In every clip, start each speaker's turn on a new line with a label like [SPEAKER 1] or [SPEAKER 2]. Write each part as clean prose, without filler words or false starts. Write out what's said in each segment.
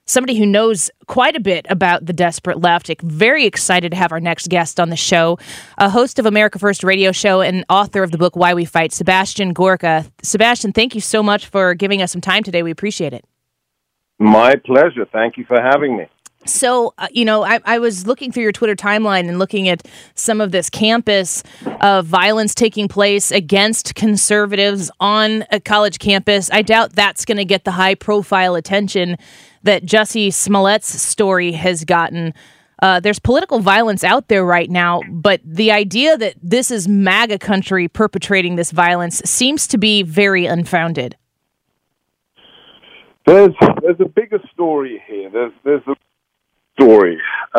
[SPEAKER 1] somebody who knows quite a bit about the desperate left. Very excited to have our next guest on the show, a host of America First radio show and author of the book Why We Fight, Sebastian Gorka. Sebastian, thank you so much for giving us some time today. We appreciate it.
[SPEAKER 2] My pleasure. Thank you for having me.
[SPEAKER 1] So, I was looking through your Twitter timeline and looking at some of this campus violence taking place against conservatives on a college campus. I doubt that's going to get the high-profile attention that Jussie Smollett's story has gotten. There's political violence out there right now, but the idea that this is MAGA country perpetrating this violence seems to be very unfounded.
[SPEAKER 2] There's a bigger story here. There's a story.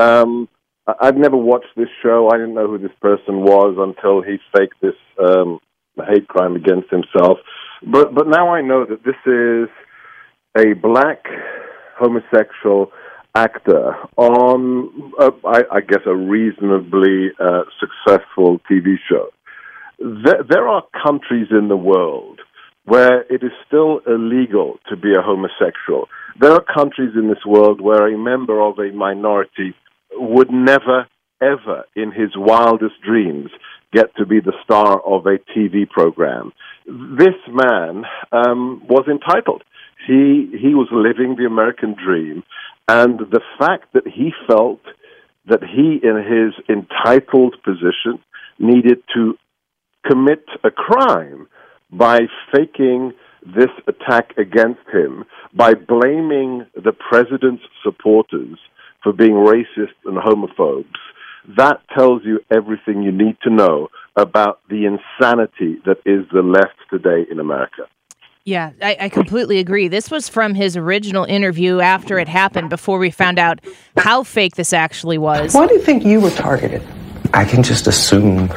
[SPEAKER 2] I'd never watched this show. I didn't know who this person was until he faked this hate crime against himself. But now I know that this is a black homosexual actor on, I guess, a reasonably successful TV show. There are countries in the world where it is still illegal to be a homosexual. There are countries in this world where a member of a minority would never, ever, in his wildest dreams, get to be the star of a TV program. This man was entitled. He was living the American dream, and the fact that he felt that he, in his entitled position, needed to commit a crime by faking this attack against him, by blaming the president's supporters for being racist and homophobes, that tells you everything you need to know about the insanity that is the left today in America.
[SPEAKER 1] Yeah, I completely agree. This was from his original interview after it happened, before we found out how fake this actually was.
[SPEAKER 3] Why do you think you were targeted? I can just assume.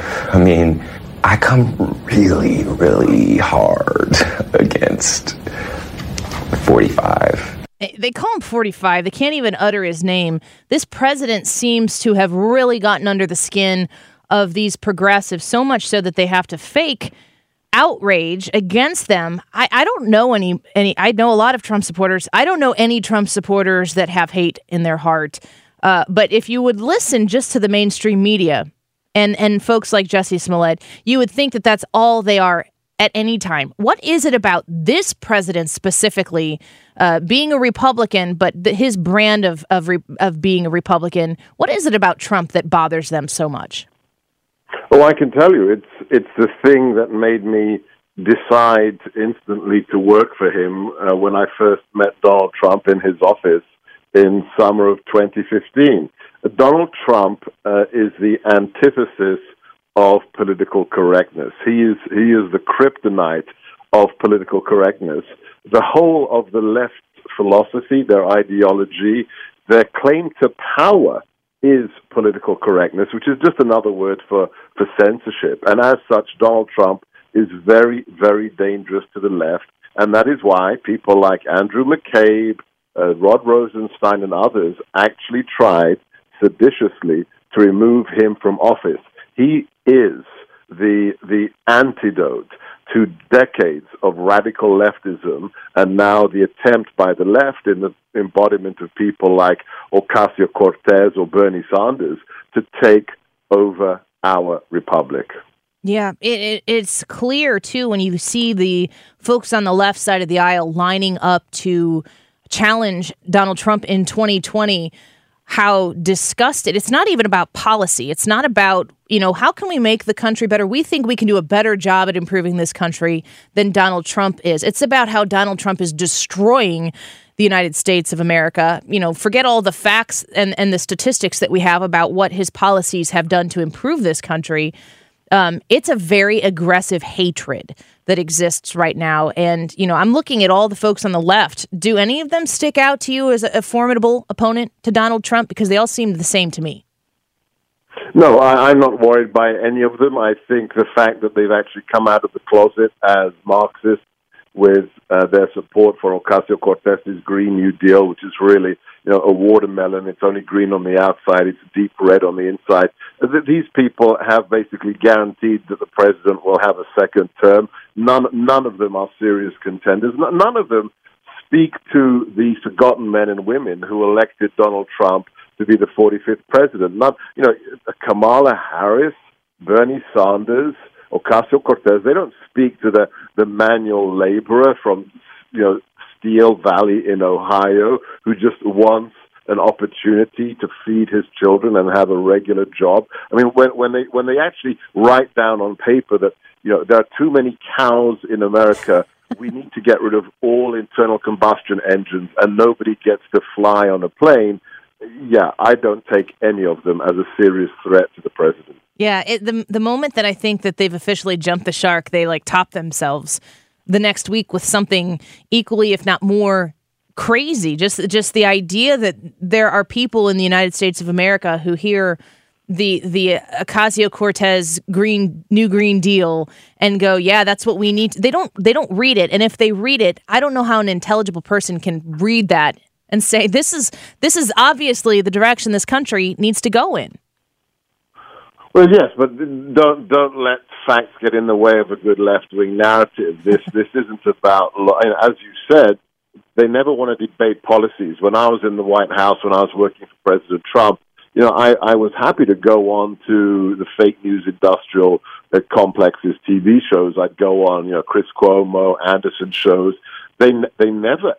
[SPEAKER 3] I come really, really hard against 45.
[SPEAKER 1] They call him 45. They can't even utter his name. This president seems to have really gotten under the skin of these progressives, so much so that they have to fake outrage against them. I don't know any. I know a lot of Trump supporters. I don't know any Trump supporters that have hate in their heart. But if you would listen just to the mainstream media and folks like Jussie Smollett, you would think that that's all they are at any time. What is it about this president specifically, being a Republican, but his brand of being a Republican? What is it about Trump that bothers them so much?
[SPEAKER 2] Oh, I can tell you, it's the thing that made me decide instantly to work for him when I first met Donald Trump in his office in summer of 2015. Donald Trump is the antithesis of political correctness. He is the kryptonite of political correctness. The whole of the left philosophy, their ideology, their claim to power is political correctness, which is just another word for censorship. And as such, Donald Trump is very, very dangerous to the left. And that is why people like Andrew McCabe, Rod Rosenstein, and others actually tried seditiously to remove him from office. He is the antidote to decades of radical leftism, and now the attempt by the left, in the embodiment of people like Ocasio-Cortez or Bernie Sanders, to take over our republic.
[SPEAKER 1] Yeah, it's clear, too, when you see the folks on the left side of the aisle lining up to challenge Donald Trump in 2020, how disgusted. It's not even about policy. It's not about, how can we make the country better? We think we can do a better job at improving this country than Donald Trump is. It's about how Donald Trump is destroying the United States of America. Forget all the facts and the statistics that we have about what his policies have done to improve this country. It's a very aggressive hatred that exists right now. And, I'm looking at all the folks on the left. Do any of them stick out to you as a formidable opponent to Donald Trump? Because they all seem the same to me.
[SPEAKER 2] No, I'm not worried by any of them. I think the fact that they've actually come out of the closet as Marxists with their support for Ocasio-Cortez's Green New Deal, which is really a watermelon. It's only green on the outside. It's deep red on the inside. These people have basically guaranteed that the president will have a second term. None of them are serious contenders. None of them speak to the forgotten men and women who elected Donald Trump to be the 45th president. Not, Kamala Harris, Bernie Sanders, Ocasio-Cortez. They don't speak to the manual laborer from, Steel Valley in Ohio who just wants an opportunity to feed his children and have a regular job. I mean, when they actually write down on paper that there are too many cows in America, we need to get rid of all internal combustion engines, and nobody gets to fly on a plane. Yeah, I don't take any of them as a serious threat to the president.
[SPEAKER 1] Yeah, the moment that I think that they've officially jumped the shark, they top themselves the next week with something equally, if not more, crazy. Just the idea that there are people in the United States of America who hear the Ocasio-Cortez New Green Deal and go, yeah, that's what we need. They don't read it, and if they read it, I don't know how an intelligible person can read that and say this is obviously the direction this country needs to go in.
[SPEAKER 2] Well, yes, but don't let facts get in the way of a good left-wing narrative. This isn't about, as you said, they never want to debate policies. When I was in the White House, when I was working for President Trump, I was happy to go on to the fake news industrial complexes, TV shows. I'd go on, Chris Cuomo, Anderson shows. They never,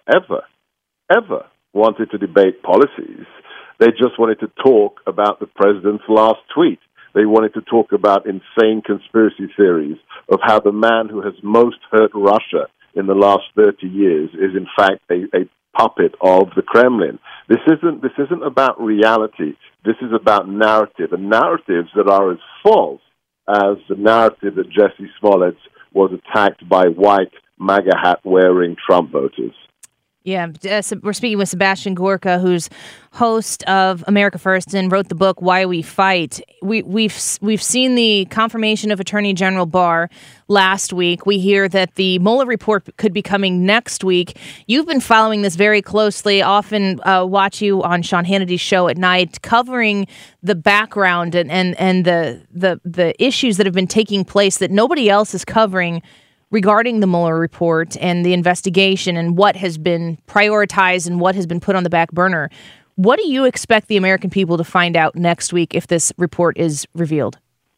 [SPEAKER 2] ever wanted to debate policies. They just wanted to talk about the president's last tweet. They wanted to talk about insane conspiracy theories of how the man who has most hurt Russia in the last 30 years is in fact a puppet of the Kremlin. This isn't about reality. This is about narrative, and narratives that are as false as the narrative that Jesse Smollett was attacked by white MAGA hat-wearing Trump voters.
[SPEAKER 1] Yeah, we're speaking with Sebastian Gorka, who's host of America First and wrote the book Why We Fight. We've seen the confirmation of Attorney General Barr last week. We hear that the Mueller report could be coming next week. You've been following this very closely. Often watch you on Sean Hannity's show at night, covering the background and the issues that have been taking place that nobody else is covering regarding the Mueller report and the investigation and what has been prioritized and what has been put on the back burner. What do you expect the American people to find out next week if this report is revealed?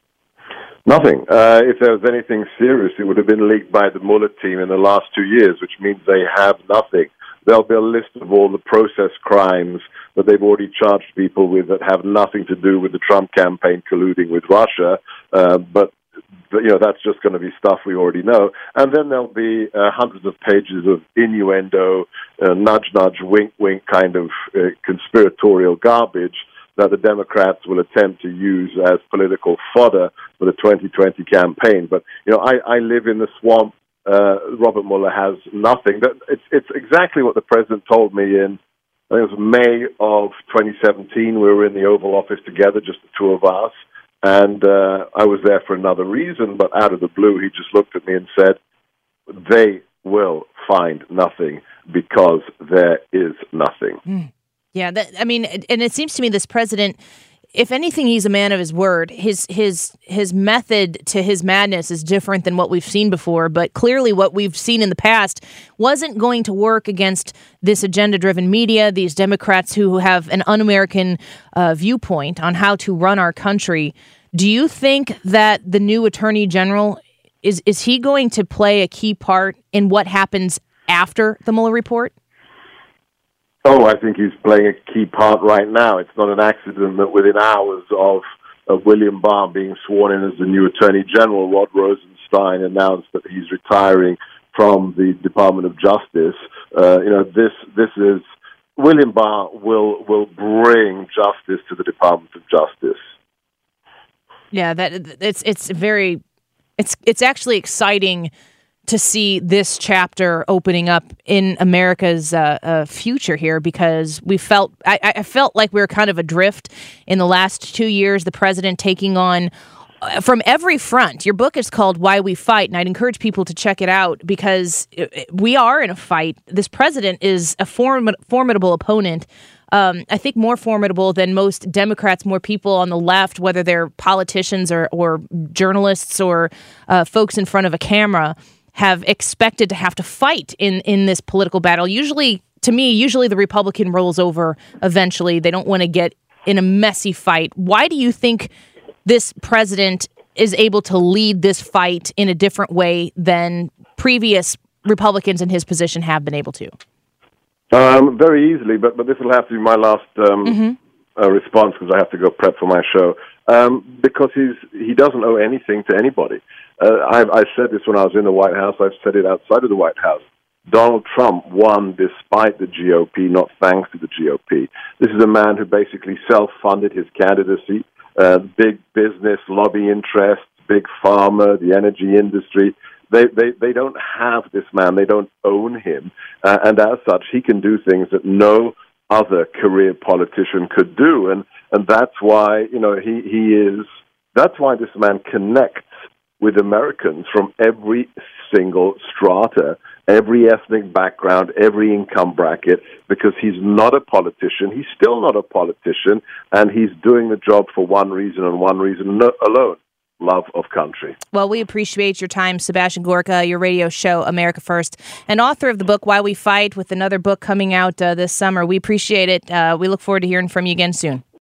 [SPEAKER 2] Nothing. If there was anything serious, it would have been leaked by the Mueller team in the last 2 years, which means they have nothing. There'll be a list of all the process crimes that they've already charged people with that have nothing to do with the Trump campaign colluding with Russia, but that's just going to be stuff we already know. And then there'll be hundreds of pages of innuendo, nudge, nudge, wink, wink kind of conspiratorial garbage that the Democrats will attempt to use as political fodder for the 2020 campaign. But, I live in the swamp. Robert Mueller has nothing. It's exactly what the president told me in, I think it was May of 2017. We were in the Oval Office together, just the two of us. And I was there for another reason, but out of the blue, he just looked at me and said, they will find nothing because there is nothing.
[SPEAKER 1] Yeah, and it seems to me this president, if anything, he's a man of his word. His method to his madness is different than what we've seen before, but clearly what we've seen in the past wasn't going to work against this agenda-driven media, these Democrats who have an un-American viewpoint on how to run our country. Do you think that the new Attorney General, is he going to play a key part in what happens after the Mueller report?
[SPEAKER 2] Oh, I think he's playing a key part right now. It's not an accident that within hours of William Barr being sworn in as the new Attorney General, Rod Rosenstein announced that he's retiring from the Department of Justice. This is William Barr will bring justice to the Department of Justice.
[SPEAKER 1] Yeah, it's actually exciting to see this chapter opening up in America's future here, because I felt like we were kind of adrift in the last 2 years, the president taking on from every front. Your book is called Why We Fight, and I'd encourage people to check it out because we are in a fight. This president is a formidable opponent. I think more formidable than most Democrats, more people on the left, whether they're politicians or journalists or folks in front of a camera. have expected to have to fight in this political battle. Usually the Republican rolls over eventually. They don't want to get in a messy fight. Why do you think this president is able to lead this fight in a different way than previous Republicans in his position have been able to?
[SPEAKER 2] Very easily, but this will have to be my last response because I have to go prep for my show. Because he doesn't owe anything to anybody. I said this when I was in the White House. I've said it outside of the White House. Donald Trump won despite the GOP, not thanks to the GOP. This is a man who basically self-funded his candidacy. Big business, lobby interests, big pharma, the energy industry. They don't have this man. They don't own him. And as such, he can do things that no other career politician could do. And that's why, that's why this man connects with Americans from every single strata, every ethnic background, every income bracket, because he's not a politician. He's still not a politician, and he's doing the job for one reason and one reason alone: love of country. Well,
[SPEAKER 1] we appreciate your time, Sebastian Gorka, your radio show, America First, and author of the book, Why We Fight, with another book coming out this summer. We appreciate it. We look forward to hearing from you again soon.